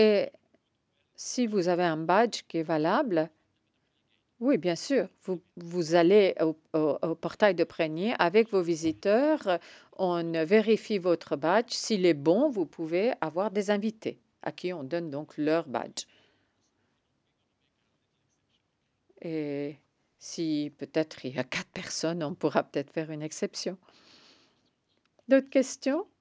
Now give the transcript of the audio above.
Et si vous avez un badge qui est valable, oui, bien sûr, vous allez au portail de Prégnier avec vos visiteurs, on vérifie votre badge. S'il est bon, vous pouvez avoir des invités à qui on donne donc leur badge. Et si peut-être il y a 4 personnes, on pourra peut-être faire une exception. D'autres questions?